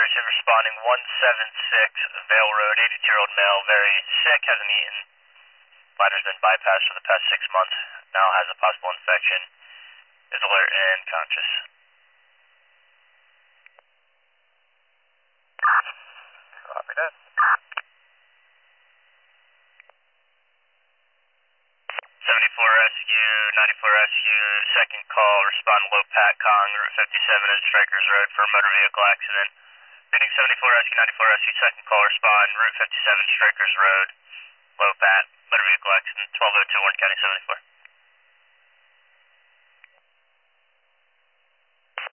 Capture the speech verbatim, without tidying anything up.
Pursuit responding one seven six Vale Road, eighty-two-year-old male, very sick, hasn't eaten. Bladder's been bypassed for the past six months, now has a possible infection, is alert and conscious. Copy that. seventy-four rescue, ninety-four rescue, second call, respond low Pat Kong, Route fifty-seven at Strikers Road for a motor vehicle accident. Reading seventy-four rescue, ninety-four rescue, second call, respond, Route fifty-seven, Strikers Road, low Pat, motor vehicle accident, twelve oh two, Orange County seventy-four.